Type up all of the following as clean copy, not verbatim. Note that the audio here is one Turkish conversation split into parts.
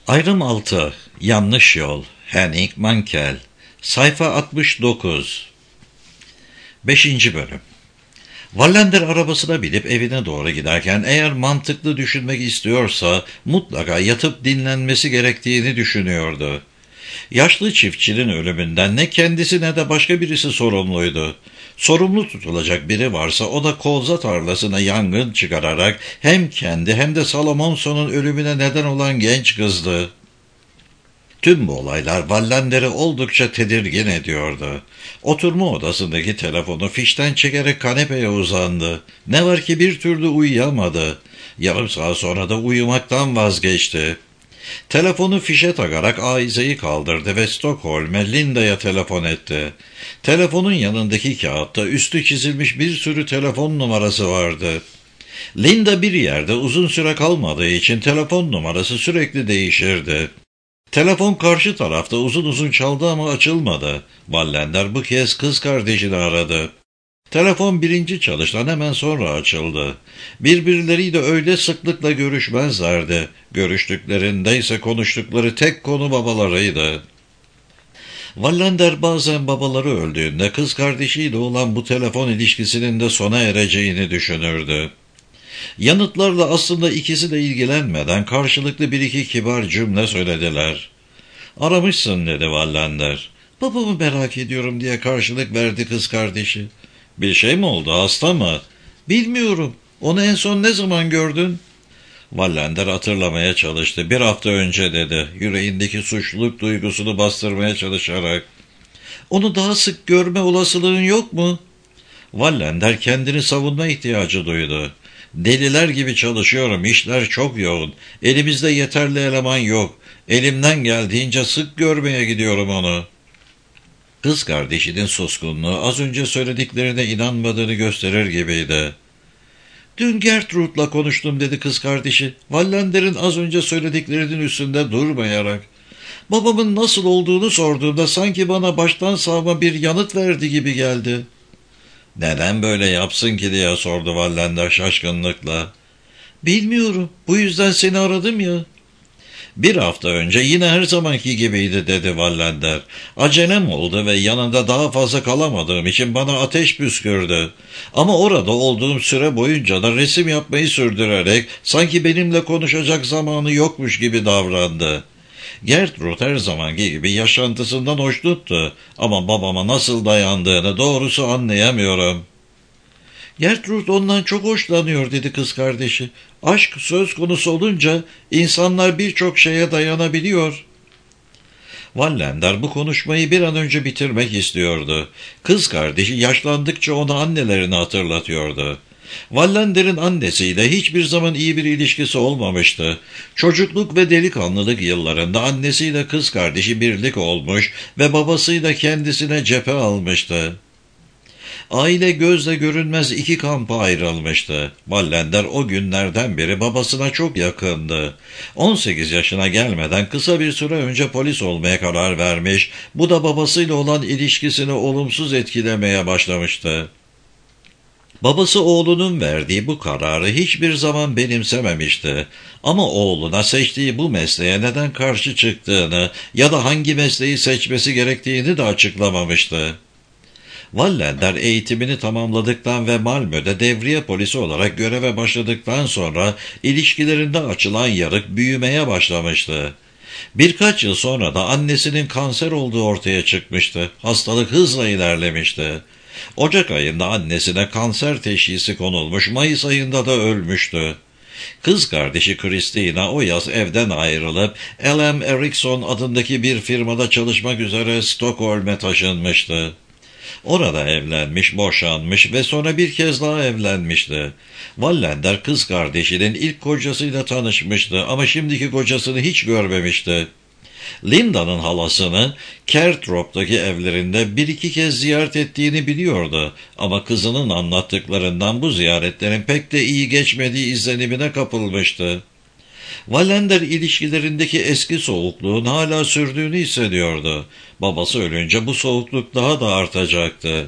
Ayrım 6. Yanlış Yol. Henning Mankell. Sayfa 69. 5. Bölüm. Wallander arabasına binip evine doğru giderken eğer mantıklı düşünmek istiyorsa mutlaka yatıp dinlenmesi gerektiğini düşünüyordu. Yaşlı çiftçinin ölümünden ne kendisi ne de başka birisi sorumluydu. Sorumlu tutulacak biri varsa o da kolza tarlasına yangın çıkararak hem kendi hem de Salomonson'un ölümüne neden olan genç kızdı. Tüm bu olaylar Wallander'i oldukça tedirgin ediyordu. Oturma odasındaki telefonu fişten çekerek kanepeye uzandı. Ne var ki bir türlü uyuyamadı. Yarım saat sonra da uyumaktan vazgeçti. Telefonu fişe takarak ahizeyi kaldırdı ve Stockholm'e Linda'ya telefon etti. Telefonun yanındaki kağıtta üstü çizilmiş bir sürü telefon numarası vardı. Linda bir yerde uzun süre kalmadığı için telefon numarası sürekli değişirdi. Telefon karşı tarafta uzun uzun çaldı ama açılmadı. Wallander bu kez kız kardeşini aradı. Telefon birinci çalıştan hemen sonra açıldı. Birbirleriyle öyle sıklıkla görüşmezlerdi. Görüştüklerinde ise konuştukları tek konu babalarıydı. Wallander bazen babaları öldüğünde kız kardeşiyle olan bu telefon ilişkisinin de sona ereceğini düşünürdü. Yanıtlarla aslında ikisi de ilgilenmeden karşılıklı bir iki kibar cümle söylediler. "Aramışsın," dedi Wallander. "Babamı merak ediyorum," diye karşılık verdi kız kardeşi. "Bir şey mi oldu, hasta mı?" "Bilmiyorum. Onu en son ne zaman gördün?" Wallander hatırlamaya çalıştı. "Bir hafta önce," dedi, yüreğindeki suçluluk duygusunu bastırmaya çalışarak. "Onu daha sık görme olasılığın yok mu?" Wallander kendini savunma ihtiyacı duydu. "Deliler gibi çalışıyorum, işler çok yoğun. Elimizde yeterli eleman yok. Elimden geldiğince sık görmeye gidiyorum onu." Kız kardeşinin suskunluğu az önce söylediklerine inanmadığını gösterir gibiydi. "Dün Gertrude'la konuştum," dedi kız kardeşi, Wallander'in az önce söylediklerinin üstünde durmayarak. "Babamın nasıl olduğunu sorduğumda sanki bana baştan savma bir yanıt verdi gibi geldi." "Neden böyle yapsın ki?" diye sordu Wallander şaşkınlıkla. "Bilmiyorum. Bu yüzden seni aradım ya." "Bir hafta önce yine her zamanki gibiydi," dedi Wallander. "Acelem oldu ve yanında daha fazla kalamadığım için bana ateş püskürdü. Ama orada olduğum süre boyunca da resim yapmayı sürdürerek sanki benimle konuşacak zamanı yokmuş gibi davrandı. Gertrude her zamanki gibi yaşantısından hoşnuttu ama babama nasıl dayandığını doğrusu anlayamıyorum." "Gertrude ondan çok hoşlanıyor," dedi kız kardeşi. "Aşk söz konusu olunca insanlar birçok şeye dayanabiliyor." Wallander bu konuşmayı bir an önce bitirmek istiyordu. Kız kardeşi yaşlandıkça ona annelerini hatırlatıyordu. Wallander'in annesiyle hiçbir zaman iyi bir ilişkisi olmamıştı. Çocukluk ve delikanlılık yıllarında annesiyle kız kardeşi birlik olmuş ve babasıyla kendisine cephe almıştı. Aile gözle görünmez iki kampa ayrılmıştı. Wallander o günlerden beri babasına çok yakındı. 18 yaşına gelmeden kısa bir süre önce polis olmaya karar vermiş, bu da babasıyla olan ilişkisini olumsuz etkilemeye başlamıştı. Babası oğlunun verdiği bu kararı hiçbir zaman benimsememişti. Ama oğluna seçtiği bu mesleğe neden karşı çıktığını ya da hangi mesleği seçmesi gerektiğini de açıklamamıştı. Wallander eğitimini tamamladıktan ve Malmö'de devriye polisi olarak göreve başladıktan sonra ilişkilerinde açılan yarık büyümeye başlamıştı. Birkaç yıl sonra da annesinin kanser olduğu ortaya çıkmıştı. Hastalık hızla ilerlemişti. Ocak ayında annesine kanser teşhisi konulmuş, Mayıs ayında da ölmüştü. Kız kardeşi Christina o yaz evden ayrılıp L.M. Ericsson adındaki bir firmada çalışmak üzere Stockholm'e taşınmıştı. Orada evlenmiş, boşanmış ve sonra bir kez daha evlenmişti. Wallander kız kardeşinin ilk kocasıyla tanışmıştı ama şimdiki kocasını hiç görmemişti. Linda'nın halasını Kertrop'taki evlerinde bir iki kez ziyaret ettiğini biliyordu ama kızının anlattıklarından bu ziyaretlerin pek de iyi geçmediği izlenimine kapılmıştı. Wallander ilişkilerindeki eski soğukluğun hala sürdüğünü hissediyordu. Babası ölünce bu soğukluk daha da artacaktı.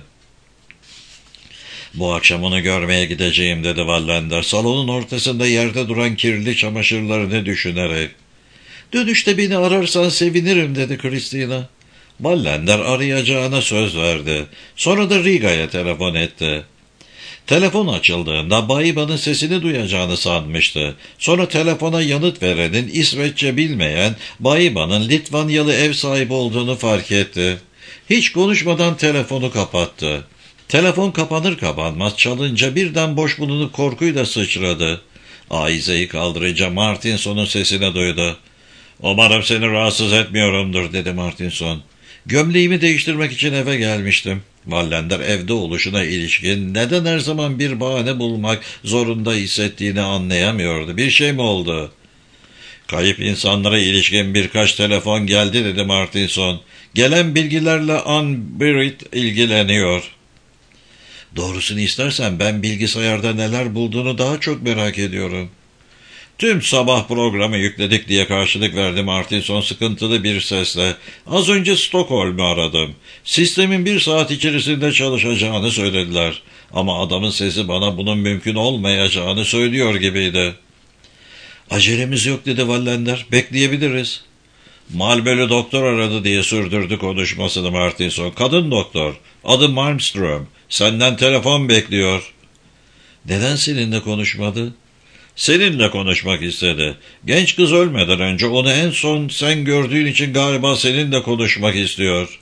"Bu akşam onu görmeye gideceğim," dedi Wallander, salonun ortasında yerde duran kirli çamaşırlarını düşünerek. Dönüşte beni ararsan sevinirim dedi Christina. Wallander arayacağına söz verdi. Sonra da Riga'ya telefon etti. Telefon açıldığında Bayba'nın sesini duyacağını sanmıştı. Sonra telefona yanıt verenin İsveççe bilmeyen Bayba'nın Litvanyalı ev sahibi olduğunu fark etti. Hiç konuşmadan telefonu kapattı. Telefon kapanır kapanmaz çalınca birden boş bulunup korkuyla sıçradı. Aizeyi kaldırınca Martinson'un sesini duydu. "Umarım seni rahatsız etmiyorumdur," dedi Martinson. "Gömleğimi değiştirmek için eve gelmiştim." Wallander evde oluşuna ilişkin neden her zaman bir bahane bulmak zorunda hissettiğini anlayamıyordu. "Bir şey mi oldu?" "Kayıp insanlara ilişkin birkaç telefon geldi," dedi Martinson. "Gelen bilgilerle Ann-Britt ilgileniyor." "Doğrusunu istersen ben bilgisayarda neler bulduğunu daha çok merak ediyorum." "Tüm sabah programı yükledik," diye karşılık verdi Martinson sıkıntılı bir sesle. "Az önce Stockholm'u aradım. Sistemin 1 saat içerisinde çalışacağını söylediler. Ama adamın sesi bana bunun mümkün olmayacağını söylüyor gibiydi." "Acelemiz yok," dedi Wallander. "Bekleyebiliriz." "Malmö'lü doktor aradı," diye sürdürdü konuşmasını Martinson. "Kadın doktor. Adı Malmström. Senden telefon bekliyor." "Neden seninle konuşmadı?" "Seninle konuşmak istedi. Genç kız ölmeden önce onu en son sen gördüğün için galiba seninle konuşmak istiyor."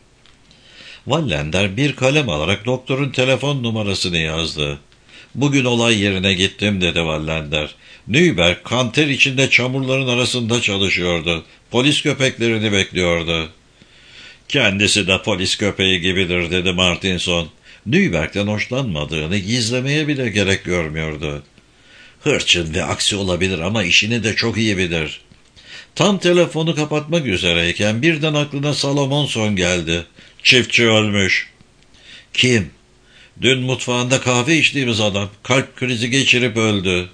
Wallander bir kalem alarak doktorun telefon numarasını yazdı. "Bugün olay yerine gittim," dedi Wallander. Nüberg kanter içinde çamurların arasında çalışıyordu. Polis köpeklerini bekliyordu. "Kendisi de polis köpeği gibidir," dedi Martinson. Nüberg'den hoşlanmadığını gizlemeye bile gerek görmüyordu. "Hırçın ve aksi olabilir ama işini de çok iyi bilir." Tam telefonu kapatmak üzereyken birden aklına Salomonson geldi. "Çiftçi ölmüş." "Kim?" "Dün mutfağında kahve içtiğimiz adam. Kalp krizi geçirip öldü."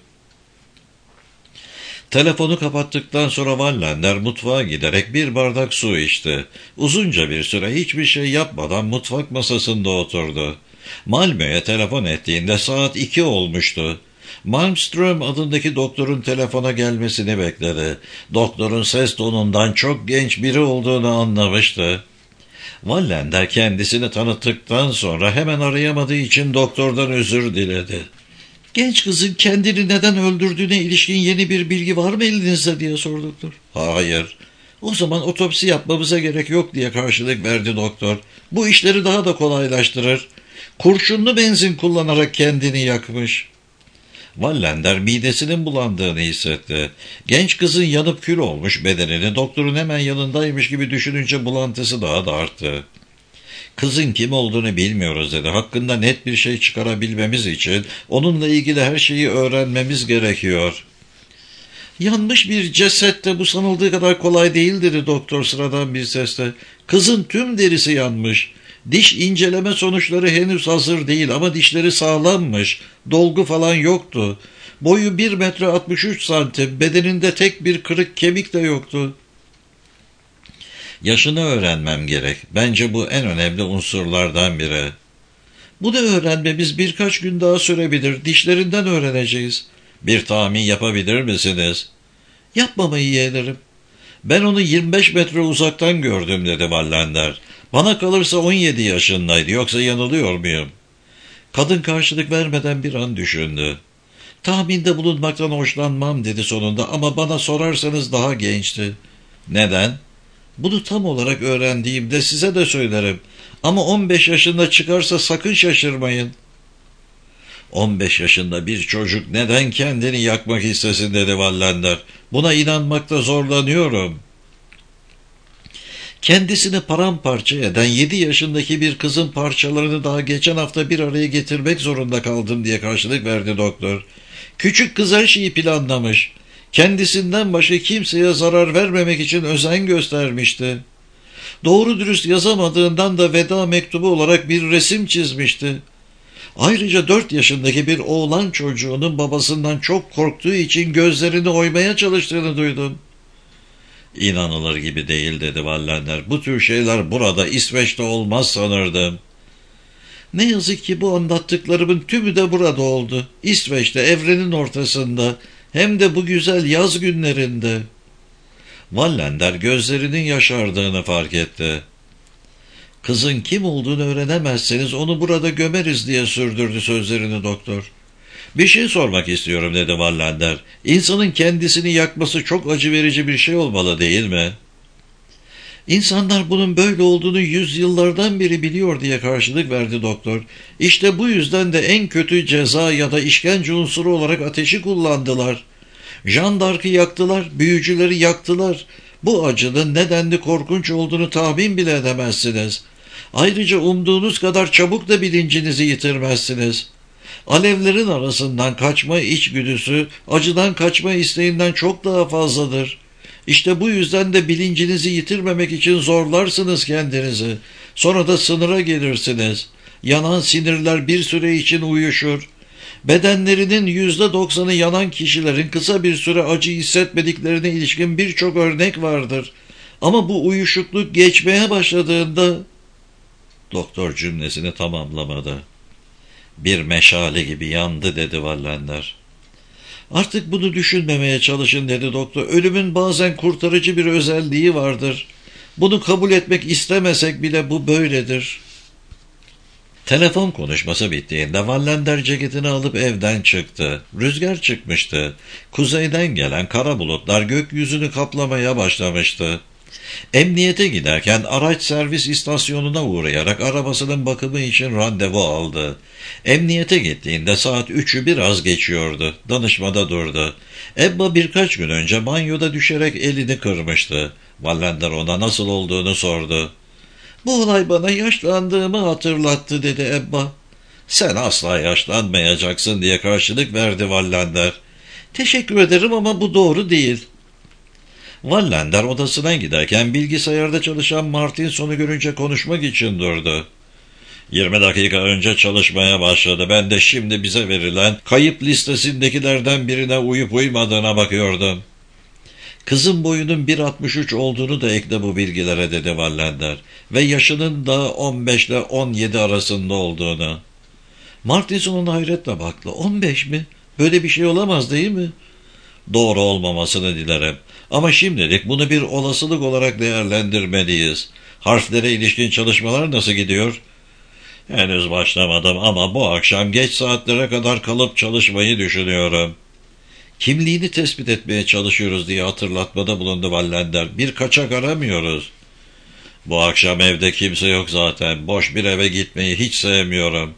Telefonu kapattıktan sonra Wallander mutfağa giderek bir bardak su içti. Uzunca bir süre hiçbir şey yapmadan mutfak masasında oturdu. Malmö'ye telefon ettiğinde saat 2 olmuştu. Malmström adındaki doktorun telefona gelmesini bekledi. Doktorun ses tonundan çok genç biri olduğunu anlamıştı. Wallander kendisini tanıttıktan sonra hemen arayamadığı için doktordan özür diledi. "Genç kızın kendini neden öldürdüğüne ilişkin yeni bir bilgi var mı elinizde?" diye sordu doktor. "Hayır." "O zaman otopsi yapmamıza gerek yok," diye karşılık verdi doktor. "Bu işleri daha da kolaylaştırır. Kurşunlu benzin kullanarak kendini yakmış." Wallander midesinin bulandığını hissetti. Genç kızın yanıp kül olmuş bedenini doktorun hemen yanındaymış gibi düşününce bulantısı daha da arttı. "Kızın kim olduğunu bilmiyoruz," dedi. "Hakkında net bir şey çıkarabilmemiz için onunla ilgili her şeyi öğrenmemiz gerekiyor." "Yanmış bir ceset de bu sanıldığı kadar kolay değil," dedi doktor sıradan bir sesle. "Kızın tüm derisi yanmış. Diş inceleme sonuçları henüz hazır değil ama dişleri sağlammış. Dolgu falan yoktu. Boyu 1 metre 63 santim. Bedeninde tek bir kırık kemik de yoktu." "Yaşını öğrenmem gerek. Bence bu en önemli unsurlardan biri." "Bunu öğrenmemiz birkaç gün daha sürebilir. Dişlerinden öğreneceğiz." "Bir tahmin yapabilir misiniz?" "Yapmamayı yeğlerim. Ben onu 25 metre uzaktan gördüm," dedi Wallander. "Bana kalırsa 17 yaşındaydı. Yoksa yanılıyor muyum?" Kadın karşılık vermeden bir an düşündü. "Tahminde bulunmaktan hoşlanmam," dedi sonunda, "ama bana sorarsanız daha gençti." "Neden?" "Bunu tam olarak öğrendiğimde size de söylerim. Ama 15 yaşında çıkarsa sakın şaşırmayın." 15 yaşında bir çocuk neden kendini yakmak istesin, dedi Wallander. "Buna inanmakta zorlanıyorum." Kendisini paramparça eden 7 yaşındaki bir kızın parçalarını daha geçen hafta bir araya getirmek zorunda kaldım diye karşılık verdi doktor. Küçük kız her şeyi planlamış. Kendisinden başka kimseye zarar vermemek için özen göstermişti. Doğru dürüst yazamadığından da veda mektubu olarak bir resim çizmişti. Ayrıca 4 yaşındaki bir oğlan çocuğunun babasından çok korktuğu için gözlerini oymaya çalıştığını duydum. "İnanılır gibi değil," dedi Wallander. "Bu tür şeyler burada, İsveç'te olmaz sanırdım." "Ne yazık ki bu anlattıklarımın tümü de burada oldu. İsveç'te, evrenin ortasında, hem de bu güzel yaz günlerinde." Wallander gözlerinin yaşardığını fark etti. Kızın kim olduğunu öğrenemezseniz onu burada gömeriz diye sürdürdü sözlerini doktor. Bir şey sormak istiyorum dedi Wallander. İnsanın kendisini yakması çok acı verici bir şey olmalı değil mi? İnsanlar bunun böyle olduğunu yüzyıllardan beri biliyor diye karşılık verdi doktor. İşte bu yüzden de en kötü ceza ya da işkence unsuru olarak ateşi kullandılar. Jeanne d'Arc'ı yaktılar, büyücüleri yaktılar. Bu acının nedenli korkunç olduğunu tahmin bile edemezsiniz. Ayrıca umduğunuz kadar çabuk da bilincinizi yitirmezsiniz. Alevlerin arasından kaçma içgüdüsü, acıdan kaçma isteğinden çok daha fazladır. İşte bu yüzden de bilincinizi yitirmemek için zorlarsınız kendinizi. Sonra da sınıra gelirsiniz. Yanan sinirler bir süre için uyuşur. Bedenlerinin %90'ı yanan kişilerin kısa bir süre acı hissetmediklerine ilişkin birçok örnek vardır. Ama bu uyuşukluk geçmeye başladığında... Doktor cümlesini tamamlamadı. Bir meşale gibi yandı dedi Wallander. Artık bunu düşünmemeye çalışın dedi doktor. Ölümün bazen kurtarıcı bir özelliği vardır. Bunu kabul etmek istemesek bile bu böyledir. Telefon konuşması bittiğinde Wallander ceketini alıp evden çıktı. Rüzgar çıkmıştı. Kuzeyden gelen kara bulutlar gökyüzünü kaplamaya başlamıştı. Emniyete giderken araç servis istasyonuna uğrayarak arabasının bakımı için randevu aldı. Emniyete gittiğinde saat 3'ü biraz geçiyordu. Danışmada durdu. Ebba birkaç gün önce banyoda düşerek elini kırmıştı. Wallander ona nasıl olduğunu sordu. Bu olay bana yaşlandığımı hatırlattı dedi Ebba. Sen asla yaşlanmayacaksın diye karşılık verdi Wallander. Teşekkür ederim ama bu doğru değil. Wallander odasına giderken bilgisayarda çalışan Martinson'u görünce konuşmak için durdu. 20 dakika önce çalışmaya başladı. Ben de şimdi bize verilen kayıp listesindekilerden birine uyup uymadığına bakıyordum. Kızın boyunun 1.63 olduğunu da ekle bu bilgilere dedi Wallander ve yaşının da 15 ile 17 arasında olduğunu. Martinson'un hayretle baktı. 15 mi? Böyle bir şey olamaz değil mi? Doğru olmamasını dilerim. Ama şimdilik bunu bir olasılık olarak değerlendirmeliyiz. Harflere ilişkin çalışmalar nasıl gidiyor? Henüz başlamadım ama bu akşam geç saatlere kadar kalıp çalışmayı düşünüyorum. Kimliğini tespit etmeye çalışıyoruz diye hatırlatmada bulundu Wallander. Bir kaçak aramıyoruz. Bu akşam evde kimse yok zaten. Boş bir eve gitmeyi hiç sevmiyorum.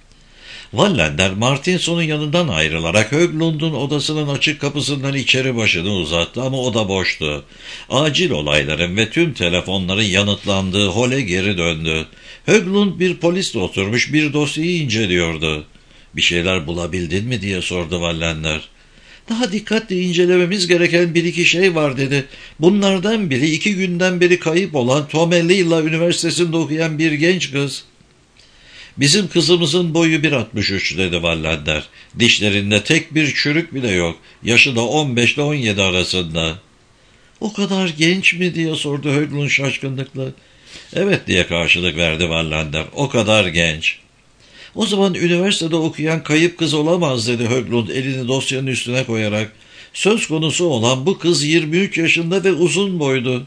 Wallander Martinson'un yanından ayrılarak Höglund'un odasının açık kapısından içeri başını uzattı ama o da boştu. Acil olayların ve tüm telefonların yanıtlandığı hole geri döndü. Höglund bir polisle oturmuş bir dosyayı inceliyordu. Bir şeyler bulabildin mi diye sordu Wallander. Daha dikkatli incelememiz gereken bir iki şey var dedi. Bunlardan biri 2 günden beri kayıp olan Tomellila Üniversitesi'nde okuyan bir genç kız. Bizim kızımızın boyu 1.63 dedi Wallander. Dişlerinde tek bir çürük bile yok. Yaşı da 15 ile 17 arasında. O kadar genç mi diye sordu Höglund şaşkınlıkla. Evet diye karşılık verdi Wallander. O kadar genç. O zaman üniversitede okuyan kayıp kız olamaz dedi Höglund elini dosyanın üstüne koyarak. Söz konusu olan bu kız 23 yaşında ve uzun boylu.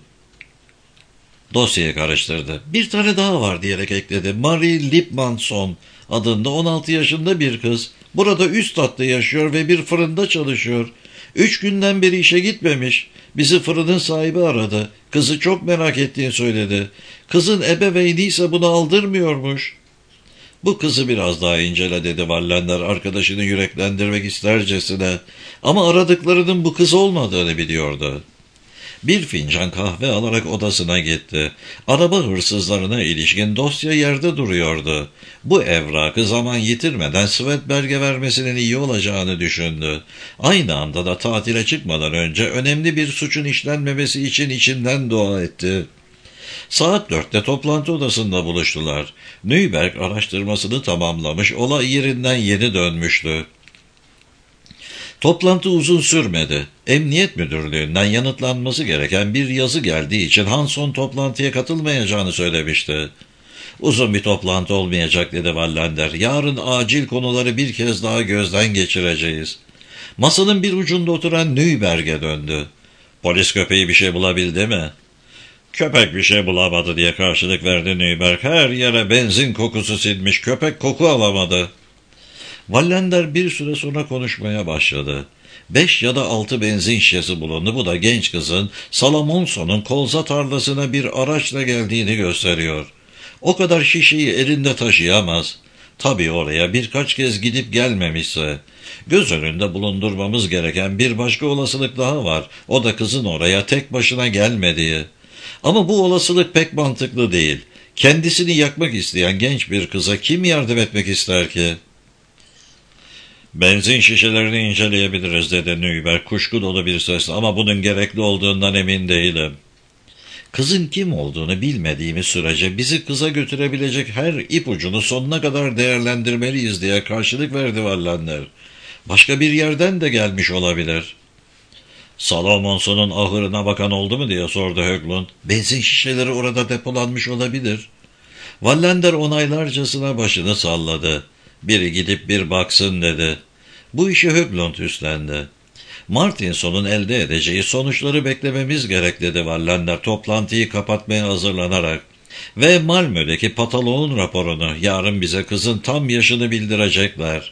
Dosyayı karıştırdı. Bir tane daha var diyerek ekledi. Marie Lipmanson adında 16 yaşında bir kız. Burada üst katta yaşıyor ve bir fırında çalışıyor. 3 günden beri işe gitmemiş. Bizi fırının sahibi aradı. Kızı çok merak ettiğini söyledi. Kızın ebeveyni ise bunu aldırmıyormuş. Bu kızı biraz daha incele dedi Wallander arkadaşını yüreklendirmek istercesine. Ama aradıklarının bu kız olmadığını biliyordu. Bir fincan kahve alarak odasına gitti. Araba hırsızlarına ilişkin dosya yerde duruyordu. Bu evrakı zaman yitirmeden Svedberg'e vermesinin iyi olacağını düşündü. Aynı anda da tatile çıkmadan önce önemli bir suçun işlenmemesi için içinden dua etti. Saat 4'te toplantı odasında buluştular. Nüberg araştırmasını tamamlamış, olay yerinden yeni dönmüştü. Toplantı uzun sürmedi. Emniyet müdürlüğünden yanıtlanması gereken bir yazı geldiği için Hanson toplantıya katılmayacağını söylemişti. Uzun bir toplantı olmayacak dedi Wallander. Yarın acil konuları bir kez daha gözden geçireceğiz. Masanın bir ucunda oturan Nüberg'e döndü. Polis köpeği bir şey bulabildi mi? Köpek bir şey bulamadı diye karşılık verdi Nüberg. Her yere benzin kokusu sinmiş, köpek koku alamadı. Wallander bir süre sonra konuşmaya başladı. 5 ya da 6 benzin şişesi bulundu. Bu da genç kızın Salamonson'un kolza tarlasına bir araçla geldiğini gösteriyor. O kadar şişeyi elinde taşıyamaz. Tabii oraya birkaç kez gidip gelmemişse. Göz önünde bulundurmamız gereken bir başka olasılık daha var. O da kızın oraya tek başına gelmediği. Ama bu olasılık pek mantıklı değil. Kendisini yakmak isteyen genç bir kıza kim yardım etmek ister ki? Benzin şişelerini inceleyebiliriz dedi Nüber kuşku dolu bir sesle, ama bunun gerekli olduğundan emin değilim. Kızın kim olduğunu bilmediğimiz sürece bizi kıza götürebilecek her ipucunu sonuna kadar değerlendirmeliyiz diye karşılık verdi Wallander. Başka bir yerden de gelmiş olabilir. Salomonson'un ahırına bakan oldu mu diye sordu Höglund. Benzin şişeleri orada depolanmış olabilir. Wallander onaylarcasına başını salladı. Biri gidip bir baksın dedi. Bu işi Höglund üstlendi. Martinson'un elde edeceği sonuçları beklememiz gerek dedi Wallander toplantıyı kapatmaya hazırlanarak. Ve Malmö'deki patoloğun raporunu yarın bize kızın tam yaşını bildirecekler.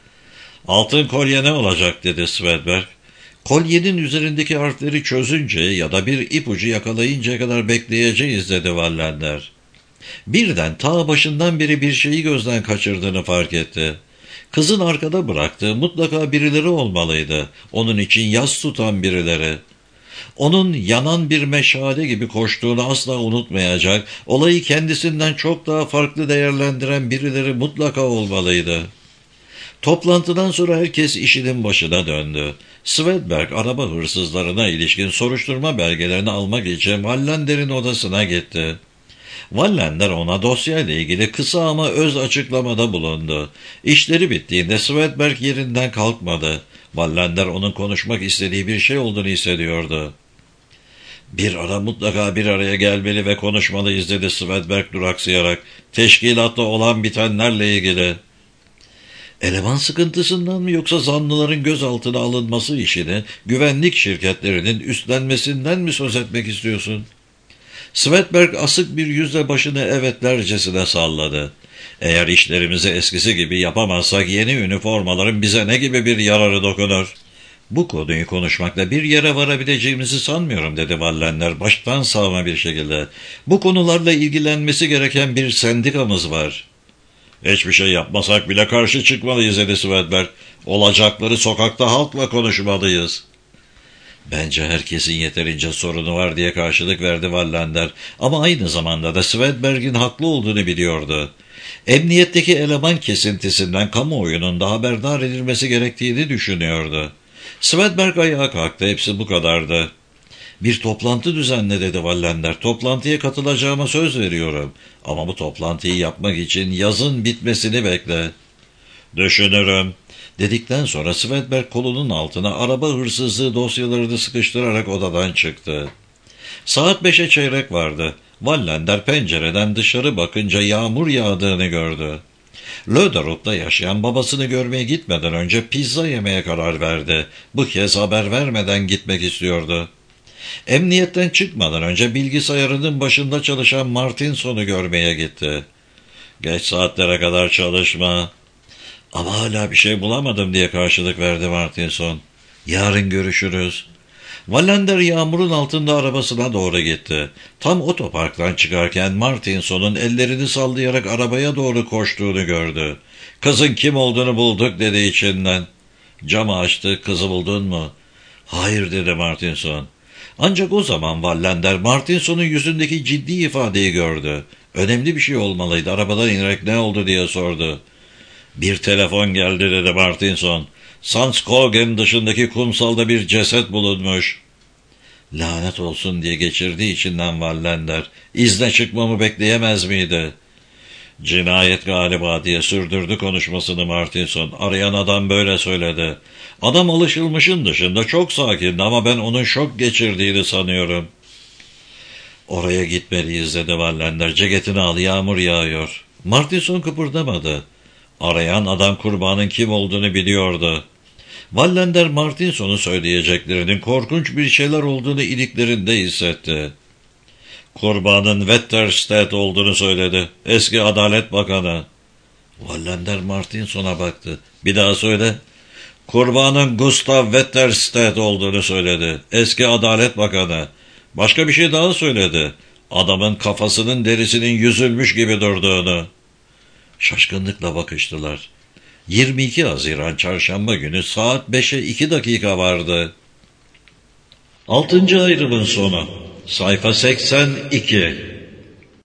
Altın kolye ne olacak dedi Swedberg. Kolyenin üzerindeki harfleri çözünce ya da bir ipucu yakalayıncaya kadar bekleyeceğiz dedi Wallander. Birden ta başından beri bir şeyi gözden kaçırdığını fark etti. Kızın arkada bıraktığı mutlaka birileri olmalıydı. Onun için yas tutan birileri. Onun yanan bir meşale gibi koştuğunu asla unutmayacak, olayı kendisinden çok daha farklı değerlendiren birileri mutlaka olmalıydı. Toplantıdan sonra herkes işinin başına döndü. Swedberg araba hırsızlarına ilişkin soruşturma belgelerini almak için Wallander'in odasına gitti. Wallander ona dosyayla ilgili kısa ama öz açıklamada bulundu. İşleri bittiğinde Swedberg yerinden kalkmadı. Wallander onun konuşmak istediği bir şey olduğunu hissediyordu. Bir ara mutlaka bir araya gelmeli ve konuşmalıyız dedi Swedberg duraksayarak. Teşkilatta olan bitenlerle ilgili. Eleman sıkıntısından mı yoksa zanlıların gözaltına alınması işini güvenlik şirketlerinin üstlenmesinden mi söz etmek istiyorsun? Swedberg asık bir yüzle başını evetlercesine salladı. Eğer işlerimizi eskisi gibi yapamazsak yeni üniformaların bize ne gibi bir yararı dokunur? Bu konuyu konuşmakla bir yere varabileceğimizi sanmıyorum dedi Wallander baştan sağma bir şekilde. Bu konularla ilgilenmesi gereken bir sendikamız var. Hiçbir şey yapmasak bile karşı çıkmalıyız dedi Swedberg. Olacakları sokakta halkla konuşmalıyız. Bence herkesin yeterince sorunu var diye karşılık verdi Wallander. Ama aynı zamanda da Swedberg'in haklı olduğunu biliyordu. Emniyetteki eleman kesintisinden kamuoyunun da haberdar edilmesi gerektiğini düşünüyordu. Swedberg ayağa kalktı. Hepsi bu kadardı. Bir toplantı düzenle dedi Wallander. Toplantıya katılacağıma söz veriyorum. Ama bu toplantıyı yapmak için yazın bitmesini bekle. Düşünürüm. Dedikten sonra Swedberg kolunun altına araba hırsızlığı dosyalarını sıkıştırarak odadan çıktı. Saat 5'e çeyrek vardı. Wallander pencereden dışarı bakınca yağmur yağdığını gördü. Löderup'ta yaşayan babasını görmeye gitmeden önce pizza yemeye karar verdi. Bu kez haber vermeden gitmek istiyordu. Emniyetten çıkmadan önce bilgisayarının başında çalışan Martinson'u görmeye gitti. Geç saatlere kadar çalışma. Ama hala bir şey bulamadım diye karşılık verdi Martinson. Yarın görüşürüz. Wallander yağmurun altında arabasına doğru gitti. Tam otoparktan çıkarken Martinson'un ellerini sallayarak arabaya doğru koştuğunu gördü. Kızın kim olduğunu bulduk dedi içinden. Camı açtı. Kızı buldun mu? Hayır dedi Martinson. Ancak o zaman Wallander Martinson'un yüzündeki ciddi ifadeyi gördü. Önemli bir şey olmalıydı. Arabadan inerek ne oldu diye sordu. Bir telefon geldi dedi Martinson. Sandskogen dışındaki kumsalda bir ceset bulunmuş. Lanet olsun diye geçirdiği içinden Wallander. İzne çıkmamı bekleyemez miydi? Cinayet galiba diye sürdürdü konuşmasını Martinson. Arayan adam böyle söyledi. Adam alışılmışın dışında çok sakindi ama ben onun şok geçirdiğini sanıyorum. Oraya gitmeliyiz dedi Wallander. Ceketini al, yağmur yağıyor. Martinson kıpırdamadı. Arayan adam kurbanın kim olduğunu biliyordu. Wallander Martinson'un söyleyeceklerinin korkunç bir şeyler olduğunu iliklerinde hissetti. Kurbanın Wetterstedt olduğunu söyledi. Eski Adalet Bakanı. Wallander Martinson'a baktı. Bir daha söyle. Kurbanın Gustav Wetterstedt olduğunu söyledi. Eski Adalet Bakanı. Başka bir şey daha söyledi. Adamın kafasının derisinin yüzülmüş gibi durduğunu. Şaşkınlıkla bakıştılar. 22 Haziran Çarşamba günü saat 5'e 2 dakika vardı. 6. ayrımın sonu. Sayfa 82.